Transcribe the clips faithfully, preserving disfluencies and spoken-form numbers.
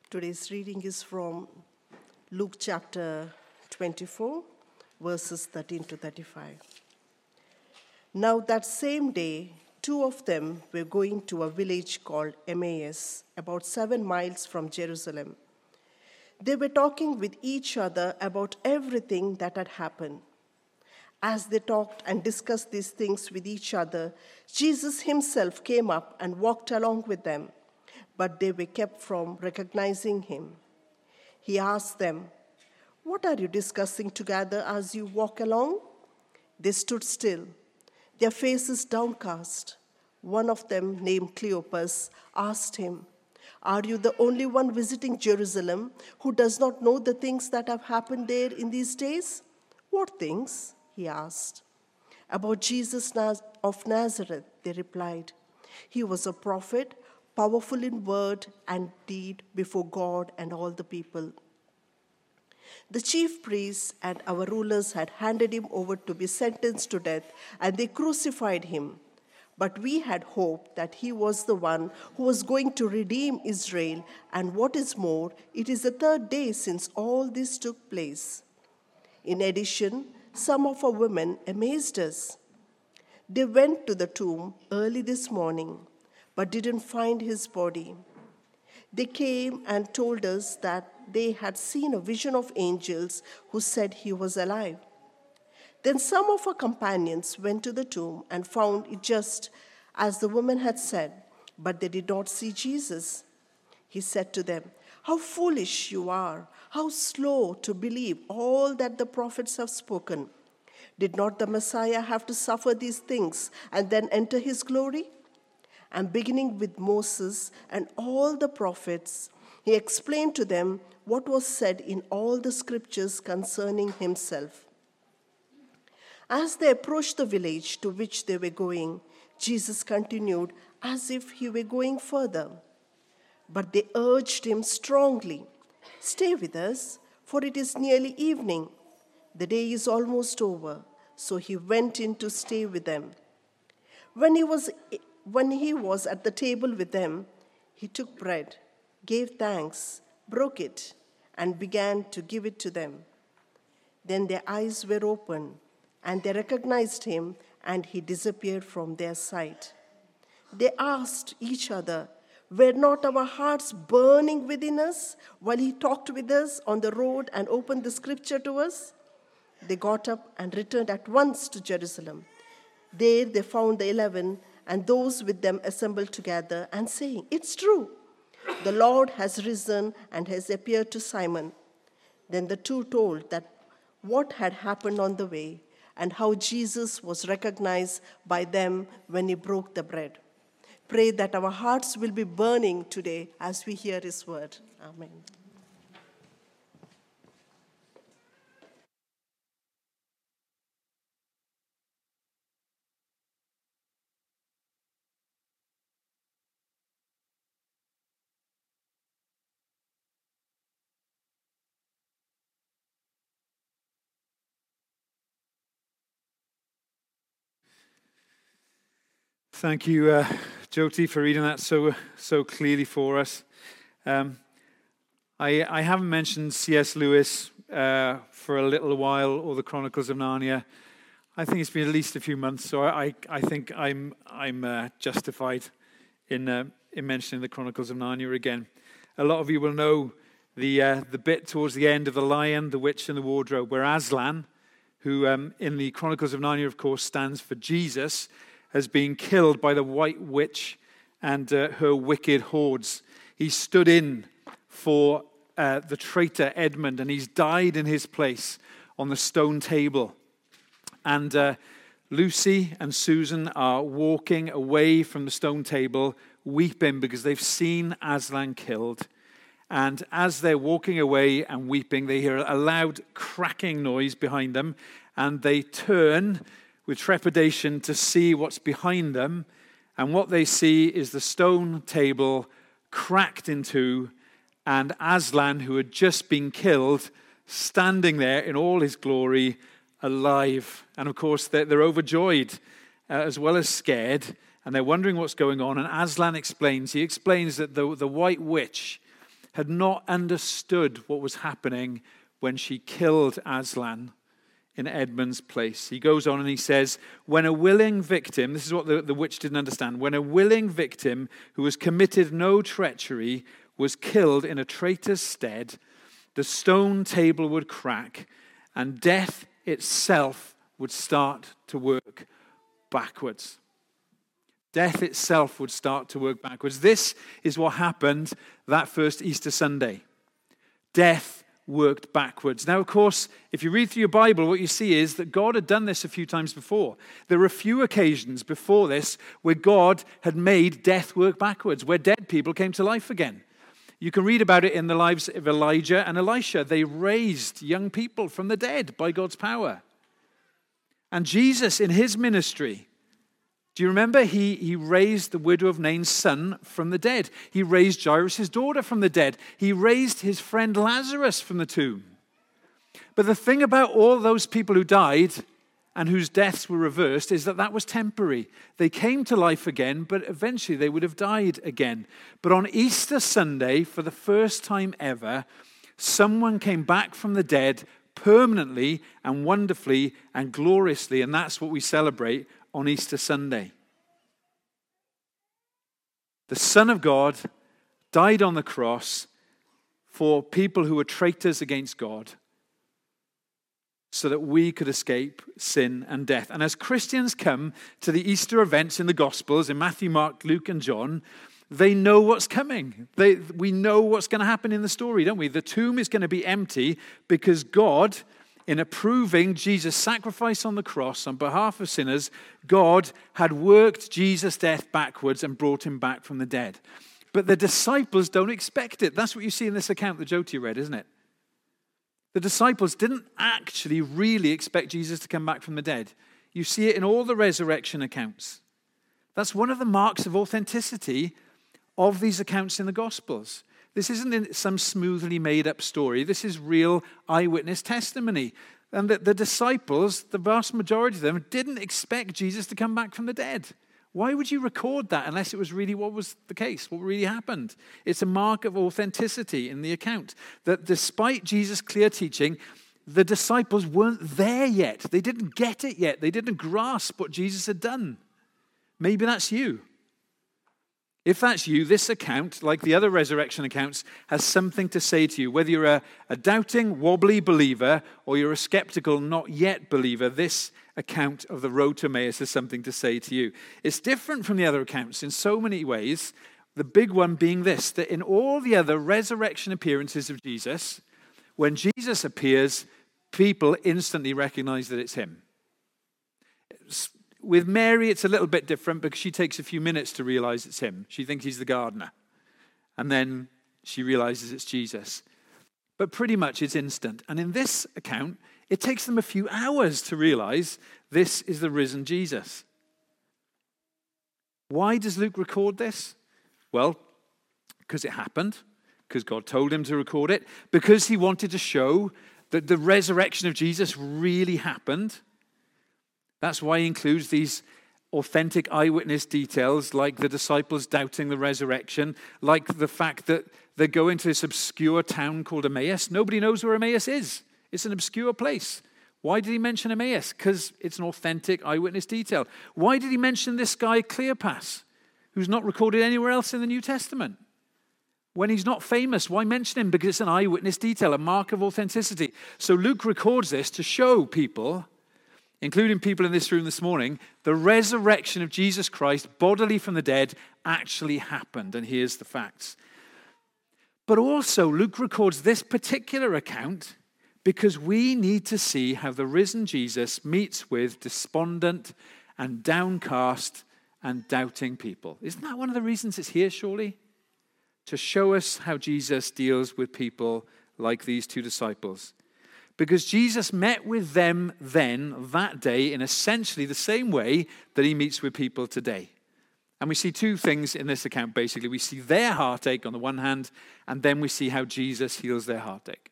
Today's reading is from Luke chapter twenty-four, verses thirteen to thirty-five. Now that same day, two of them were going to a village called Emmaus, about seven miles from Jerusalem. They were talking with each other about everything that had happened. As they talked and discussed these things with each other, Jesus himself came up and walked along with them, but they were kept from recognizing him. He asked them, "What are you discussing together as you walk along?" They stood still, their faces downcast. One of them, named Cleopas, asked him, "Are you the only one visiting Jerusalem who does not know the things that have happened there in these days?" "What things?" he asked. "About Jesus of Nazareth," they replied. "He was a prophet, powerful in word and deed before God and all the people. The chief priests and our rulers had handed him over to be sentenced to death, and they crucified him. But we had hoped that he was the one who was going to redeem Israel, and what is more, it is the third day since all this took place. In addition, some of our women amazed us. They went to the tomb early this morning, but didn't find his body. They came and told us that they had seen a vision of angels who said he was alive. Then some of our companions went to the tomb and found it just as the woman had said, but they did not see Jesus." He said to them, "How foolish you are, how slow to believe all that the prophets have spoken. Did not the Messiah have to suffer these things and then enter his glory?" And beginning with Moses and all the prophets, he explained to them what was said in all the scriptures concerning himself. As they approached the village to which they were going, Jesus continued as if he were going further. But they urged him strongly, "Stay with us, for it is nearly evening. The day is almost over." So he went in to stay with them. When he was When he was at the table with them, he took bread, gave thanks, broke it, and began to give it to them. Then their eyes were opened, and they recognized him, and he disappeared from their sight. They asked each other, "Were not our hearts burning within us while he talked with us on the road and opened the scripture to us?" They got up and returned at once to Jerusalem. There they found the eleven and those with them assembled together and saying, "It's true, the Lord has risen and has appeared to Simon." Then the two told that what had happened on the way and how Jesus was recognized by them when he broke the bread. Pray that our hearts will be burning today as we hear his word. Amen. Thank you, uh, Jyoti, for reading that so so clearly for us. Um, I, I haven't mentioned C S Lewis uh, for a little while, or the Chronicles of Narnia. I think it's been at least a few months, so I I think I'm I'm uh, justified in uh, in mentioning the Chronicles of Narnia again. A lot of you will know the uh, the bit towards the end of The Lion, the Witch, and the Wardrobe, where Aslan, who um, in the Chronicles of Narnia, of course, stands for Jesus, has been killed by the White Witch and uh, her wicked hordes. He stood in for uh, the traitor Edmund, and he's died in his place on the stone table. And uh, Lucy and Susan are walking away from the stone table, weeping because they've seen Aslan killed. And as they're walking away and weeping, they hear a loud cracking noise behind them, and they turn with trepidation to see what's behind them, and what they see is the stone table cracked in two, and Aslan, who had just been killed, standing there in all his glory, alive. And of course, they're, they're overjoyed uh, as well as scared, and they're wondering what's going on. And Aslan explains, he explains that the, the White Witch had not understood what was happening when she killed Aslan in Edmund's place. He goes on and he says, when a willing victim, this is what the, the witch didn't understand, when a willing victim who has committed no treachery was killed in a traitor's stead, the stone table would crack and death itself would start to work backwards. Death itself would start to work backwards. This is what happened that first Easter Sunday. Death worked backwards. Now, of course, if you read through your Bible, what you see is that God had done this a few times before. There were a few occasions before this where God had made death work backwards, where dead people came to life again. You can read about it in the lives of Elijah and Elisha. They raised young people from the dead by God's power. And Jesus, in his ministry, do you remember? He, he raised the widow of Nain's son from the dead. He raised Jairus' daughter from the dead. He raised his friend Lazarus from the tomb. But the thing about all those people who died and whose deaths were reversed is that that was temporary. They came to life again, but eventually they would have died again. But on Easter Sunday, for the first time ever, someone came back from the dead permanently and wonderfully and gloriously, and that's what we celebrate on Easter Sunday. The Son of God died on the cross for people who were traitors against God so that we could escape sin and death. And as Christians come to the Easter events in the Gospels, in Matthew, Mark, Luke, and John, they know what's coming. They, we know what's going to happen in the story, don't we? The tomb is going to be empty because God, in approving Jesus' sacrifice on the cross on behalf of sinners, God had worked Jesus' death backwards and brought him back from the dead. But the disciples don't expect it. That's what you see in this account that Jyoti read, isn't it? The disciples didn't actually really expect Jesus to come back from the dead. You see it in all the resurrection accounts. That's one of the marks of authenticity of these accounts in the Gospels. This isn't some smoothly made up story. This is real eyewitness testimony. And the, the disciples, the vast majority of them, didn't expect Jesus to come back from the dead. Why would you record that unless it was really what was the case, what really happened? It's a mark of authenticity in the account. That despite Jesus' clear teaching, the disciples weren't there yet. They didn't get it yet. They didn't grasp what Jesus had done. Maybe that's you. If that's you, this account, like the other resurrection accounts, has something to say to you. Whether you're a, a doubting, wobbly believer or you're a skeptical, not yet believer, this account of the road to Emmaus has something to say to you. It's different from the other accounts in so many ways, the big one being this, that in all the other resurrection appearances of Jesus, when Jesus appears, people instantly recognize that it's him. It's, With Mary, it's a little bit different because she takes a few minutes to realize it's him. She thinks he's the gardener. And then she realizes it's Jesus. But pretty much it's instant. And in this account, it takes them a few hours to realize this is the risen Jesus. Why does Luke record this? Well, because it happened, because God told him to record it, because he wanted to show that the resurrection of Jesus really happened. That's why he includes these authentic eyewitness details like the disciples doubting the resurrection, like the fact that they go into this obscure town called Emmaus. Nobody knows where Emmaus is. It's an obscure place. Why did he mention Emmaus? Because it's an authentic eyewitness detail. Why did he mention this guy Cleopas, who's not recorded anywhere else in the New Testament? When he's not famous, why mention him? Because it's an eyewitness detail, a mark of authenticity. So Luke records this to show people, including people in this room this morning, the resurrection of Jesus Christ, bodily from the dead, actually happened. And here's the facts. But also, Luke records this particular account because we need to see how the risen Jesus meets with despondent and downcast and doubting people. Isn't that one of the reasons it's here, surely? To show us how Jesus deals with people like these two disciples. Because Jesus met with them then, that day, in essentially the same way that he meets with people today. And we see two things in this account, basically. We see their heartache on the one hand, and then we see how Jesus heals their heartache.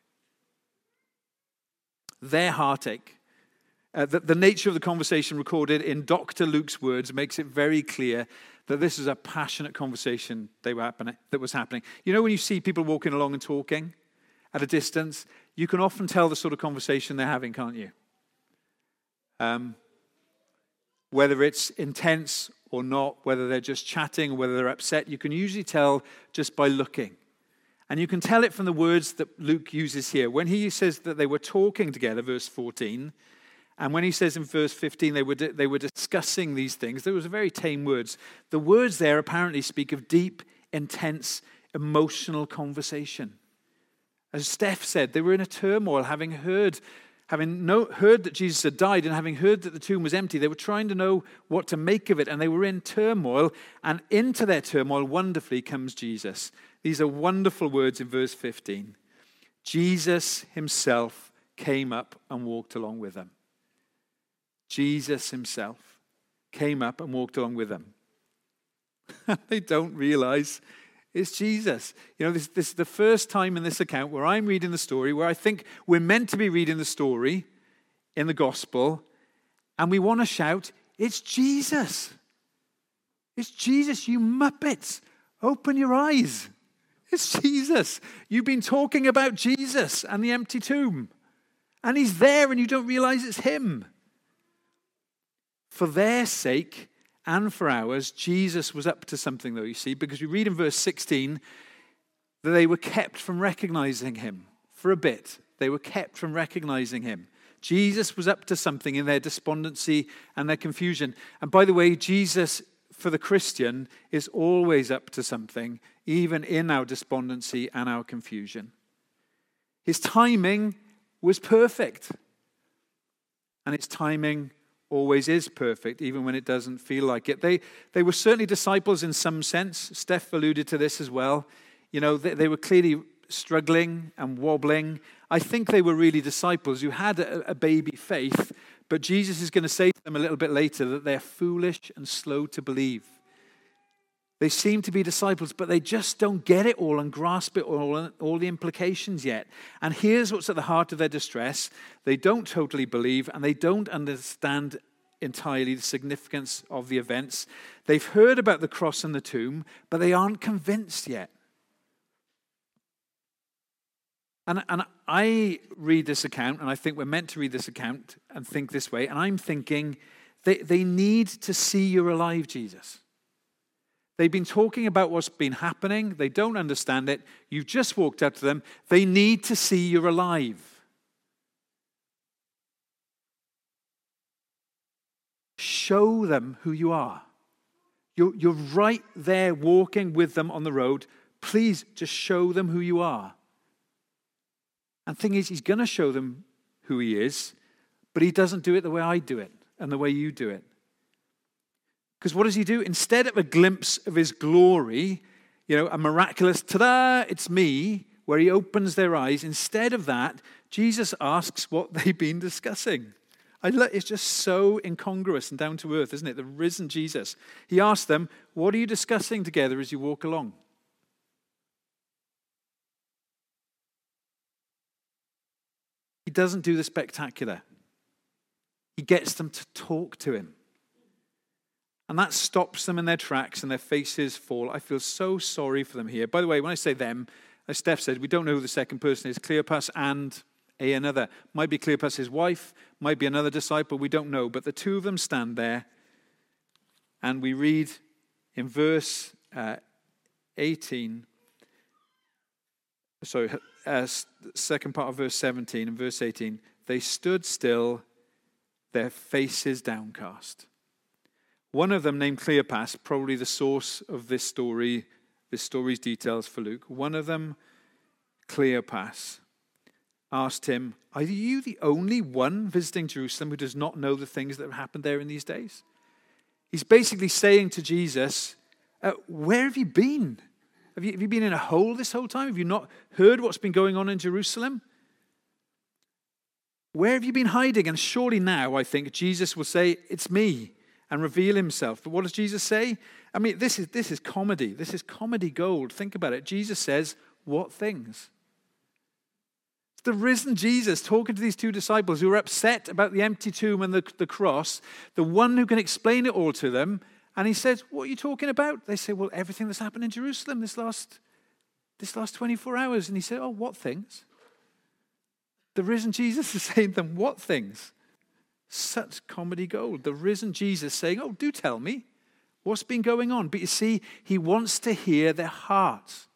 Their heartache. Uh, the, the nature of the conversation recorded in Doctor Luke's words makes it very clear that this is a passionate conversation they were happening, that was happening. You know when you see people walking along and talking at a distance, you can often tell the sort of conversation they're having, can't you? Um, whether it's intense or not, whether they're just chatting or whether they're upset, you can usually tell just by looking. And you can tell it from the words that Luke uses here. When he says that they were talking together, verse fourteen, and when he says in verse fifteen they were, they were discussing these things, there was very tame words. The words there apparently speak of deep, intense, emotional conversation. As Steph said, they were in a turmoil, having heard, having know, heard that Jesus had died and having heard that the tomb was empty. They were trying to know what to make of it, and they were in turmoil. And into their turmoil, wonderfully, comes Jesus. These are wonderful words in verse fifteen. Jesus himself came up and walked along with them. Jesus himself came up and walked along with them. They don't realize it's Jesus. You know, this, this is the first time in this account where I'm reading the story, where I think we're meant to be reading the story in the gospel, and we want to shout, it's Jesus. It's Jesus, you muppets. Open your eyes. It's Jesus. You've been talking about Jesus and the empty tomb. And he's there and you don't realize it's him. For their sake and for ours, Jesus was up to something, though, you see, because we read in verse sixteen that they were kept from recognizing him for a bit. They were kept from recognizing him. Jesus was up to something in their despondency and their confusion. And by the way, Jesus, for the Christian, is always up to something, even in our despondency and our confusion. His timing was perfect. And his timing always is perfect, even when it doesn't feel like it. They, they were certainly disciples in some sense. Steph alluded to this as well. You know, they, they were clearly struggling and wobbling. I think they were really disciples who had a, a baby faith, but Jesus is going to say to them a little bit later that they're foolish and slow to believe. They seem to be disciples, but they just don't get it all and grasp it all, all the implications yet. And here's what's at the heart of their distress. They don't totally believe, and they don't understand entirely the significance of the events. They've heard about the cross and the tomb, but they aren't convinced yet. And, and I read this account, and I think we're meant to read this account and think this way, and I'm thinking they, they need to see you're alive, Jesus. They've been talking about what's been happening. They don't understand it. You've just walked up to them. They need to see you're alive. Show them who you are. You're, you're right there walking with them on the road. Please just show them who you are. And the thing is, he's going to show them who he is, but he doesn't do it the way I do it and the way you do it. Because what does he do? Instead of a glimpse of his glory, you know, a miraculous, ta-da, it's me, where he opens their eyes, instead of that, Jesus asks what they've been discussing. I lo- it's just so incongruous and down to earth, isn't it? The risen Jesus. He asks them, what are you discussing together as you walk along? He doesn't do the spectacular. He gets them to talk to him. And that stops them in their tracks and their faces fall. I feel so sorry for them here. By the way, when I say them, as Steph said, we don't know who the second person is. Cleopas and a another. Might be Cleopas' his wife, might be another disciple, we don't know. But the two of them stand there. And we read in verse uh, eighteen, sorry, uh, second part of verse seventeen and verse eighteen, they stood still, their faces downcast. One of them, named Cleopas, probably the source of this story, this story's details for Luke. One of them, Cleopas, asked him, are you the only one visiting Jerusalem who does not know the things that have happened there in these days? He's basically saying to Jesus, uh, where have you been? Have you, have you been in a hole this whole time? Have you not heard what's been going on in Jerusalem? Where have you been hiding? And surely now, I think, Jesus will say, it's me, and reveal himself. But what does Jesus say? I mean, this is this is comedy. This is comedy gold. Think about it. Jesus says, what things? It's the risen Jesus talking to these two disciples who are upset about the empty tomb and the, the cross, the one who can explain it all to them, And he says, what are you talking about? They say, well, everything that's happened in Jerusalem this last, this last twenty-four hours. And he said, oh, what things? The risen Jesus is saying to them, what things? Such comedy gold. The risen Jesus saying, oh, do tell me what's been going on. But you see, he wants to hear their hearts.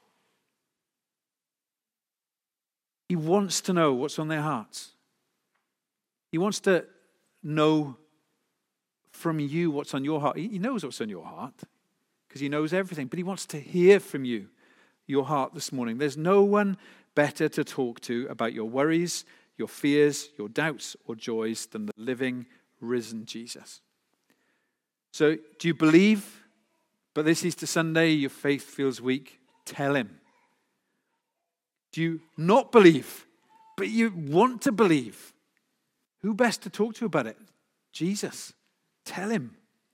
He wants to know what's on their hearts. He wants to know from you what's on your heart. He knows what's on your heart because he knows everything. But he wants to hear from you, your heart this morning. There's no one better to talk to about your worries, your fears, your doubts or joys than the living, risen Jesus. So do you believe, but this Easter Sunday your faith feels weak? Tell him. Do you not believe, but you want to believe? Who best to talk to about it? Jesus. Tell him.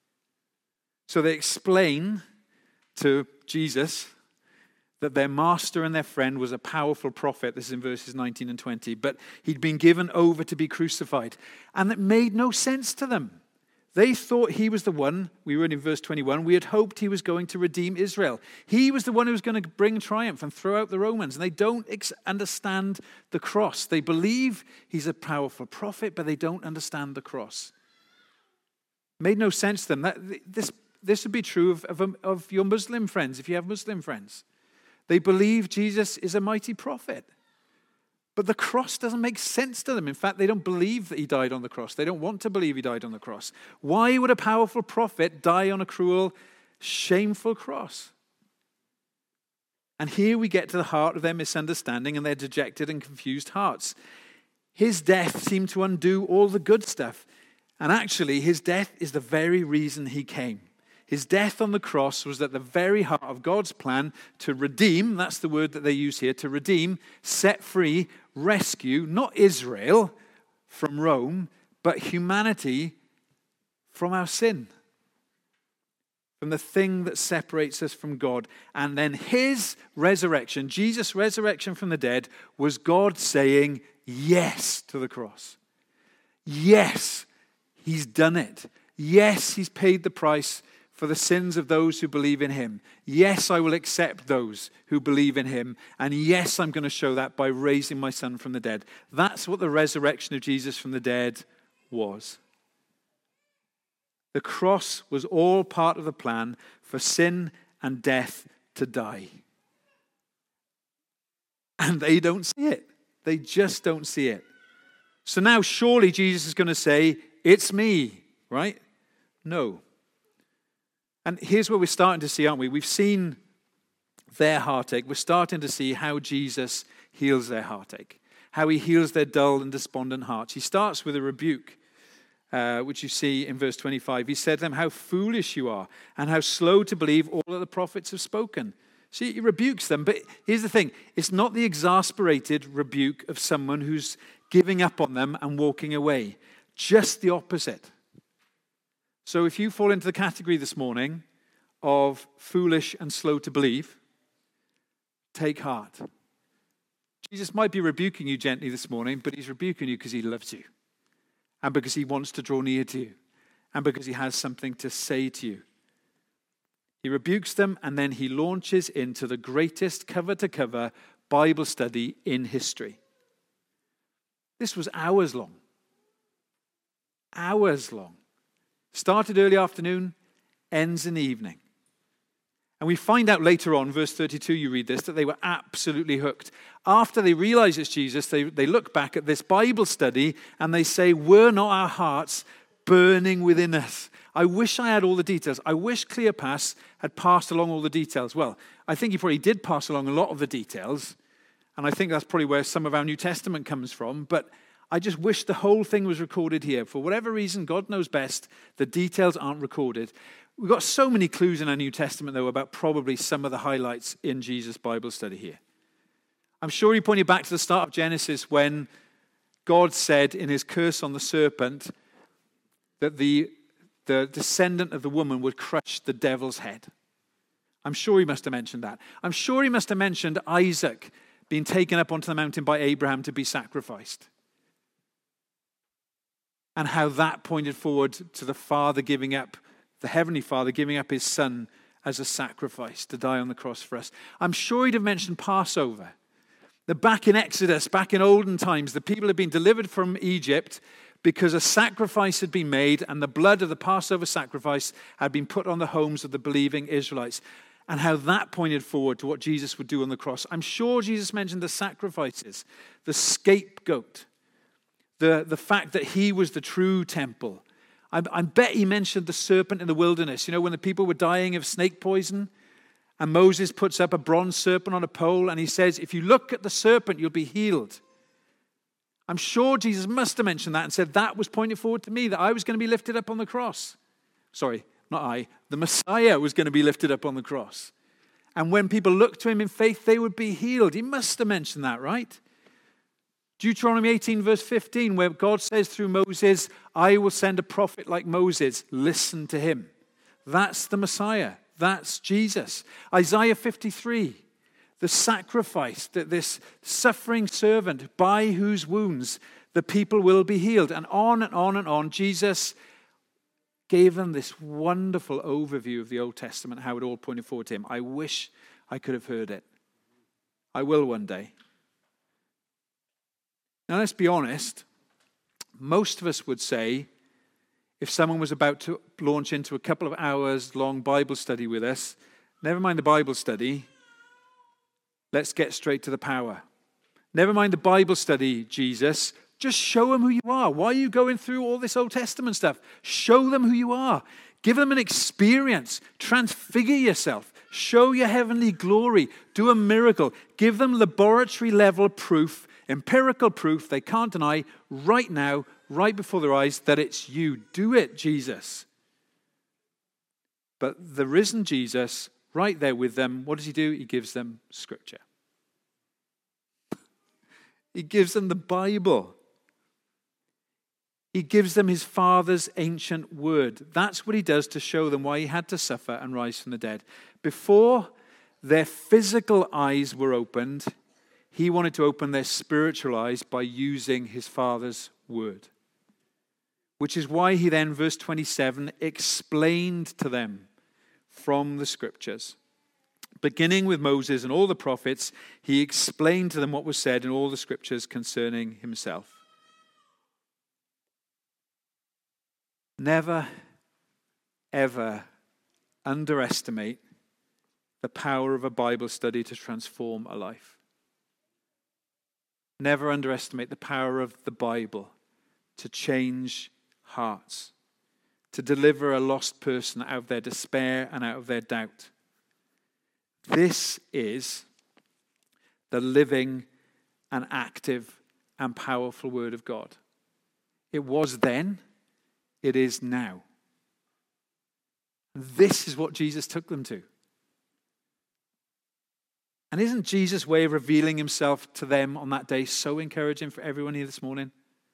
So they explain to Jesus that their master and their friend was a powerful prophet. This is in verses nineteen and twenty. But he'd been given over to be crucified. And that made no sense to them. They thought he was the one, we read in verse twenty-one, we had hoped he was going to redeem Israel. He was the one who was going to bring triumph and throw out the Romans. And they don't ex- understand the cross. They believe he's a powerful prophet, but they don't understand the cross. Made no sense to them. That, this, this would be true of, of, of your Muslim friends, if you have Muslim friends. They believe Jesus is a mighty prophet. But the cross doesn't make sense to them. In fact, they don't believe that he died on the cross. They don't want to believe he died on the cross. Why would a powerful prophet die on a cruel, shameful cross? And here we get to the heart of their misunderstanding and their dejected and confused hearts. His death seemed to undo all the good stuff. And actually, his death is the very reason he came. His death on the cross was at the very heart of God's plan to redeem, that's the word that they use here, to redeem, set free, rescue, not Israel from Rome, but humanity from our sin, from the thing that separates us from God. And then his resurrection, Jesus' resurrection from the dead, was God saying yes to the cross. Yes, he's done it. Yes, he's paid the price for the sins of those who believe in him. Yes, I will accept those who believe in him. And yes, I'm going to show that by raising my son from the dead. That's what the resurrection of Jesus from the dead was. The cross was all part of the plan for sin and death to die. And they don't see it. They just don't see it. So now surely Jesus is going to say, it's me, right? No. And here's what we're starting to see, aren't we? We've seen their heartache. We're starting to see how Jesus heals their heartache, how he heals their dull and despondent hearts. He starts with a rebuke, uh, which you see in verse twenty-five. He said to them, how foolish you are, and how slow to believe all that the prophets have spoken. See, he rebukes them. But here's the thing. It's not the exasperated rebuke of someone who's giving up on them and walking away. Just the opposite. So if you fall into the category this morning of foolish and slow to believe, take heart. Jesus might be rebuking you gently this morning, but he's rebuking you because he loves you and because he wants to draw near to you and because he has something to say to you. He rebukes them and then he launches into the greatest cover-to-cover Bible study in history. This was hours long. Hours long. Started early afternoon, ends in the evening. And we find out later on, verse thirty-two, you read this, that they were absolutely hooked. After they realize it's Jesus, they, they look back at this Bible study and they say, were not our hearts burning within us? I wish I had all the details. I wish Cleopas had passed along all the details. Well, I think he probably did pass along a lot of the details. And I think that's probably where some of our New Testament comes from. But I just wish the whole thing was recorded here. For whatever reason, God knows best, the details aren't recorded. We've got so many clues in our New Testament, though, about probably some of the highlights in Jesus' Bible study here. I'm sure he pointed back to the start of Genesis when God said in his curse on the serpent that the, the descendant of the woman would crush the devil's head. I'm sure he must have mentioned that. I'm sure he must have mentioned Isaac being taken up onto the mountain by Abraham to be sacrificed. And how that pointed forward to the father giving up the Heavenly Father giving up his Son as a sacrifice to die on the cross for us. I'm sure he'd have mentioned Passover. That back in Exodus, back in olden times, the people had been delivered from Egypt because a sacrifice had been made and the blood of the Passover sacrifice had been put on the homes of the believing Israelites, and how that pointed forward to what Jesus would do on the cross. I'm sure Jesus mentioned the sacrifices, the scapegoat, the, the fact that he was the true temple. I, I bet he mentioned the serpent in the wilderness. You know, when the people were dying of snake poison, and Moses puts up a bronze serpent on a pole, and he says, if you look at the serpent, you'll be healed. I'm sure Jesus must have mentioned that and said that was pointing forward to me, that I was going to be lifted up on the cross. Sorry, not I. The Messiah was going to be lifted up on the cross. And when people looked to him in faith, they would be healed. He must have mentioned that, right? Deuteronomy eighteen, verse fifteen, where God says through Moses, I will send a prophet like Moses. Listen to him. That's the Messiah. That's Jesus. Isaiah fifty-three, the sacrifice, that this suffering servant by whose wounds the people will be healed. And on and on and on, Jesus gave them this wonderful overview of the Old Testament, how it all pointed forward to him. I wish I could have heard it. I will one day. Now, let's be honest. Most of us would say, if someone was about to launch into a couple of hours long Bible study with us, never mind the Bible study, let's get straight to the power. Never mind the Bible study, Jesus. Just show them who you are. Why are you going through all this Old Testament stuff? Show them who you are. Give them an experience. Transfigure yourself. Show your heavenly glory. Do a miracle. Give them laboratory level proof, empirical proof they can't deny right now, right before their eyes, that it's you. Do it, Jesus. But the risen Jesus, right there with them, what does he do? He gives them Scripture. He gives them the Bible. He gives them his Father's ancient word. That's what he does to show them why he had to suffer and rise from the dead. Before their physical eyes were opened, he wanted to open their spiritual eyes by using his Father's word. Which is why he then, verse twenty-seven, explained to them from the Scriptures. Beginning with Moses and all the prophets, he explained to them what was said in all the Scriptures concerning himself. Never, ever underestimate the power of a Bible study to transform a life. Never underestimate the power of the Bible to change hearts, to deliver a lost person out of their despair and out of their doubt. This is the living and active and powerful Word of God. It was then, it is now. This is what Jesus took them to. And isn't Jesus' way of revealing himself to them on that day so encouraging for everyone here this morning?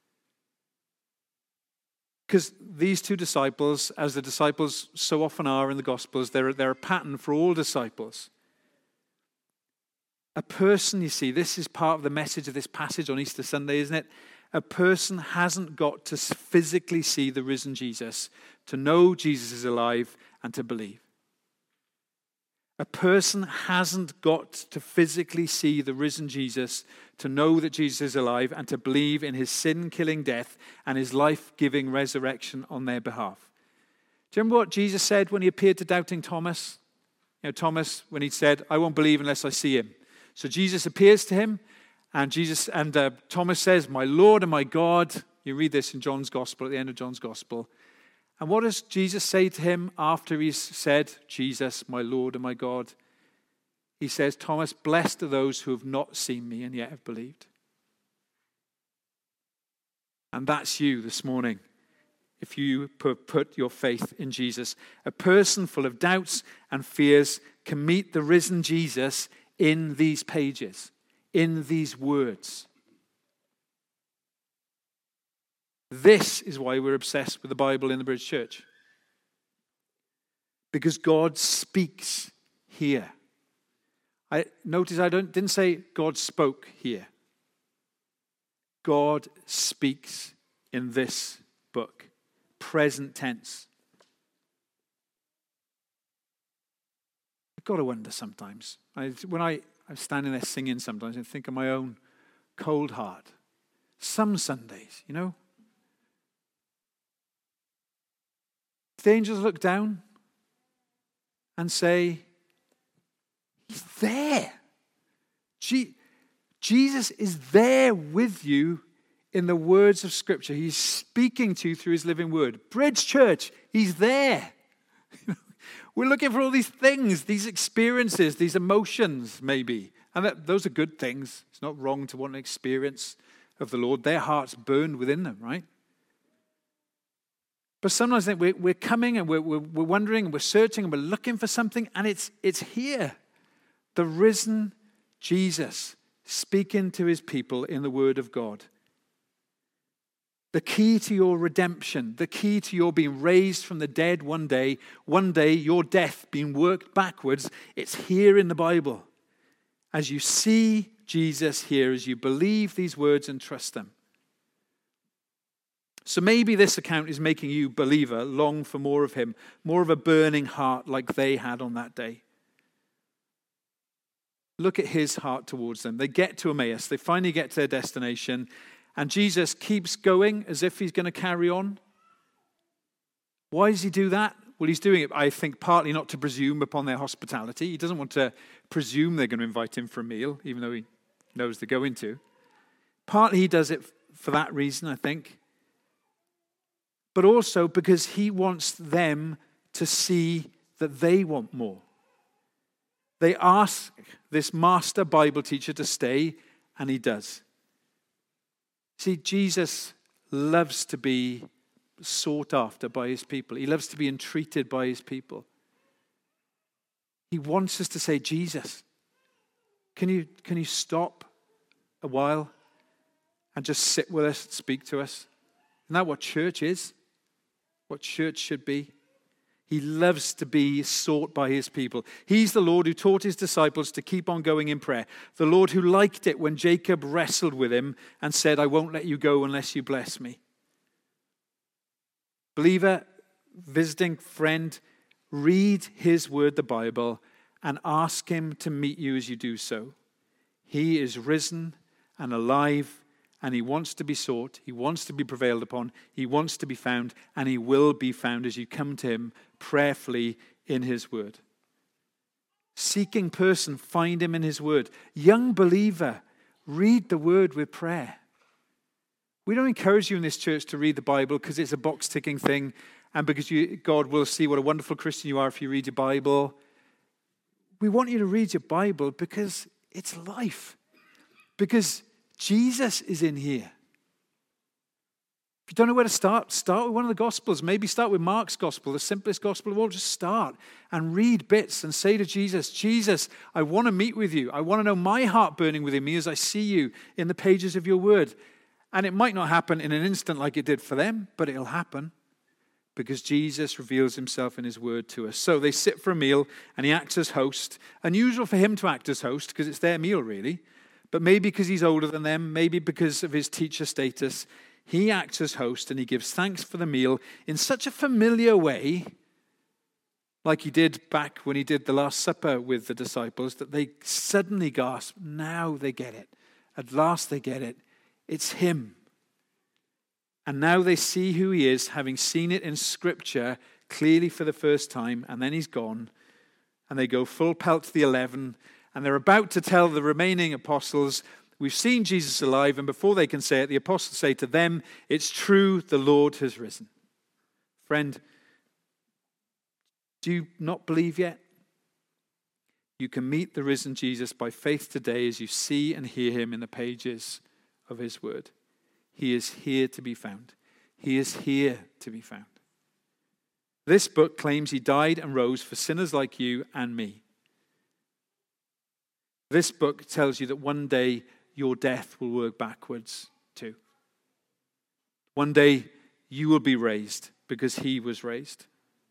Because these two disciples, as the disciples so often are in the Gospels, they're, they're a pattern for all disciples. A person, you see, this is part of the message of this passage on Easter Sunday, isn't it? A person hasn't got to physically see the risen Jesus to know Jesus is alive and to believe. A person hasn't got to physically see the risen Jesus to know that Jesus is alive and to believe in his sin-killing death and his life-giving resurrection on their behalf. Do you remember what Jesus said when he appeared to doubting Thomas? You know, Thomas, when he said, I won't believe unless I see him. So Jesus appears to him, and Jesus and uh, Thomas says, my Lord and my God. You read this in John's Gospel, at the end of John's Gospel. And what does Jesus say to him after he's said, Jesus, my Lord and my God? He says, Thomas, blessed are those who have not seen me and yet have believed. And that's you this morning, if you put your faith in Jesus. A person full of doubts and fears can meet the risen Jesus in these pages, in these words. This is why we're obsessed with the Bible in the Bridge Church. Because God speaks here. I notice I don't didn't say God spoke here. God speaks in this book. Present tense. I've got to wonder sometimes. I, when I, I'm standing there singing sometimes and think of my own cold heart. Some Sundays, you know. The angels look down and say, he's there. Je- Jesus is there with you in the words of Scripture. He's speaking to you through his living word. Bridge Church, he's there. We're looking for all these things, these experiences, these emotions maybe. And that, those are good things. It's not wrong to want an experience of the Lord. Their hearts burned within them, right? But sometimes I think we're, we're coming and we're, we're, we're wondering and we're searching and we're looking for something, and it's, it's here. The risen Jesus speaking to his people in the word of God. The key to your redemption, the key to your being raised from the dead one day, one day your death being worked backwards, it's here in the Bible. As you see Jesus here, as you believe these words and trust them. So maybe this account is making you, believer, long for more of him, more of a burning heart like they had on that day. Look at his heart towards them. They get to Emmaus. They finally get to their destination. And Jesus keeps going as if he's going to carry on. Why does he do that? Well, he's doing it, I think, partly not to presume upon their hospitality. He doesn't want to presume they're going to invite him for a meal, even though he knows they're going to. Partly he does it for that reason, I think. But also because he wants them to see that they want more. They ask this master Bible teacher to stay, and he does. See, Jesus loves to be sought after by his people. He loves to be entreated by his people. He wants us to say, Jesus, can you, can you stop a while and just sit with us and speak to us? Isn't that what church is? What church should be? He loves to be sought by his people. He's the Lord who taught his disciples to keep on going in prayer. The Lord who liked it when Jacob wrestled with him and said, I won't let you go unless you bless me. Believer, visiting friend, read his word, the Bible, and ask him to meet you as you do so. He is risen and alive, and he wants to be sought. He wants to be prevailed upon. He wants to be found, and he will be found as you come to him prayerfully in his word. Seeking person, find him in his word. Young believer, read the word with prayer. We don't encourage you in this church to read the Bible because it's a box-ticking thing and because you, God will see what a wonderful Christian you are if you read your Bible. We want you to read your Bible because it's life. Because Jesus is in here. If you don't know where to start, start with one of the Gospels. Maybe start with Mark's Gospel, the simplest Gospel of all. Just start and read bits and say to Jesus, Jesus, I want to meet with you. I want to know my heart burning within me as I see you in the pages of your word. And it might not happen in an instant like it did for them, but it'll happen because Jesus reveals himself in his word to us. So they sit for a meal and he acts as host. Unusual for him to act as host because it's their meal really. But maybe because he's older than them, maybe because of his teacher status, he acts as host and he gives thanks for the meal in such a familiar way, like he did back when he did the Last Supper with the disciples, that they suddenly gasp, now they get it. At last they get it. It's him. And now they see who he is, having seen it in Scripture clearly for the first time, and then he's gone. And they go full pelt to the eleven, and they're about to tell the remaining apostles, we've seen Jesus alive, and before they can say it, the apostles say to them, it's true, the Lord has risen. Friend, do you not believe yet? You can meet the risen Jesus by faith today as you see and hear him in the pages of his word. He is here to be found. He is here to be found. This book claims he died and rose for sinners like you and me. This book tells you that one day your death will work backwards too. One day you will be raised because he was raised.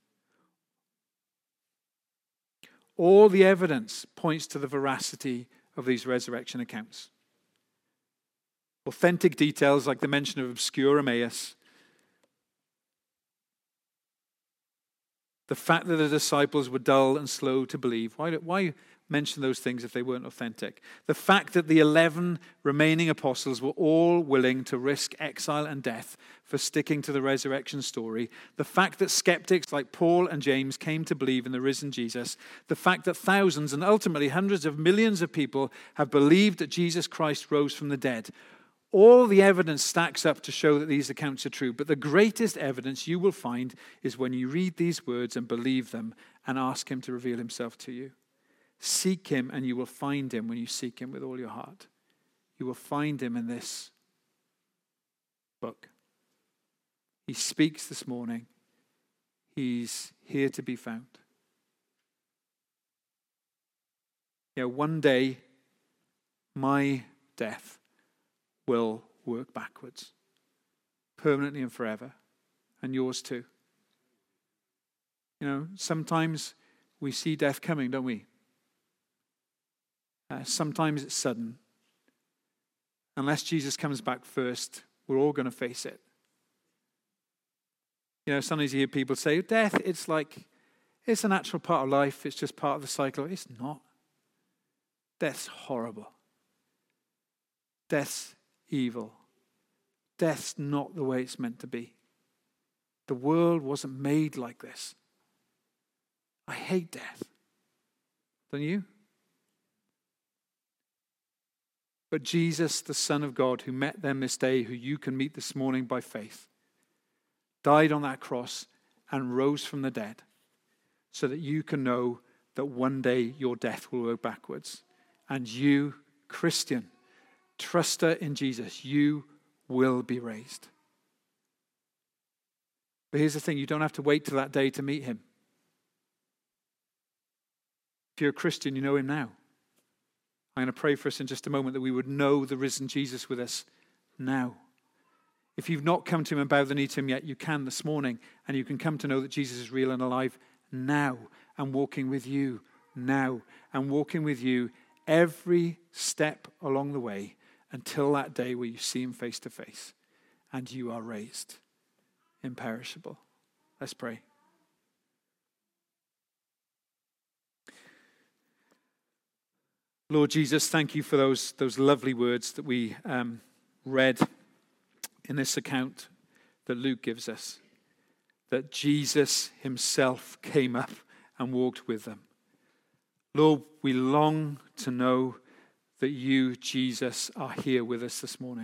All the evidence points to the veracity of these resurrection accounts. Authentic details like the mention of obscure Emmaus, The fact that the disciples were dull and slow to believe. Why, why mention those things if they weren't authentic? The fact that the eleven remaining apostles were all willing to risk exile and death for sticking to the resurrection story. The fact that skeptics like Paul and James came to believe in the risen Jesus. The fact that thousands and ultimately hundreds of millions of people have believed that Jesus Christ rose from the dead. All the evidence stacks up to show that these accounts are true. But the greatest evidence you will find is when you read these words and believe them and ask him to reveal himself to you. Seek him and you will find him when you seek him with all your heart. You will find him in this book. He speaks this morning. He's here to be found. You know, one day, my death will work backwards, permanently and forever, and yours too. You know, sometimes we see death coming, don't we? Uh, sometimes it's sudden. Unless Jesus comes back first, we're all going to face it. You know, sometimes you hear people say, death, it's like, it's a natural part of life. It's just part of the cycle. It's not. Death's horrible. Death's evil. Death's not the way it's meant to be. The world wasn't made like this. I hate death. Don't you? But Jesus, the Son of God, who met them this day, who you can meet this morning by faith, died on that cross and rose from the dead so that you can know that one day your death will go backwards. And you, Christian, truster in Jesus, you will be raised. But here's the thing, you don't have to wait till that day to meet him. If you're a Christian, you know him now. I'm going to pray for us in just a moment that we would know the risen Jesus with us now. If you've not come to him and bowed the knee to him yet, you can this morning, and you can come to know that Jesus is real and alive now, and walking with you now, and walking with you every step along the way until that day where you see him face to face and you are raised imperishable. Let's pray. Lord Jesus, thank you for those, those lovely words that we um, read in this account that Luke gives us, that Jesus himself came up and walked with them. Lord, we long to know that you, Jesus, are here with us this morning.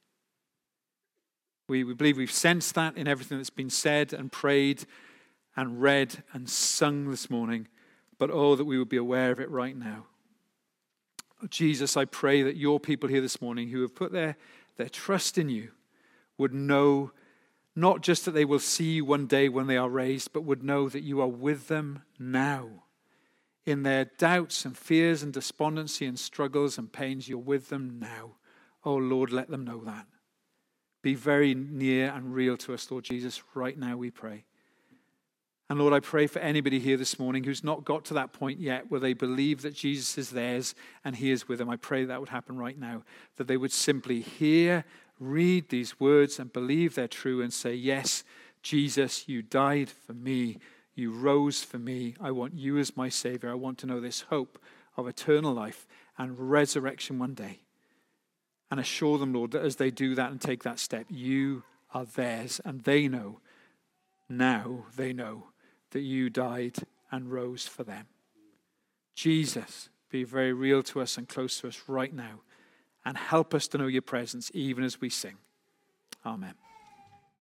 We, we believe we've sensed that in everything that's been said and prayed and read and sung this morning, but oh, that we would be aware of it right now. Oh, Jesus, I pray that your people here this morning who have put their, their trust in you would know not just that they will see you one day when they are raised, but would know that you are with them now. In their doubts and fears and despondency and struggles and pains, you're with them now. Oh, Lord, let them know that. Be very near and real to us, Lord Jesus, right now we pray. And Lord, I pray for anybody here this morning who's not got to that point yet where they believe that Jesus is theirs and he is with them. I pray that would happen right now, that they would simply hear, read these words and believe they're true and say, yes, Jesus, you died for me. You rose for me. I want you as my Savior. I want to know this hope of eternal life and resurrection one day. And assure them, Lord, that as they do that and take that step, you are theirs. And they know, now they know, that you died and rose for them. Jesus, be very real to us and close to us right now. And help us to know your presence even as we sing. Amen.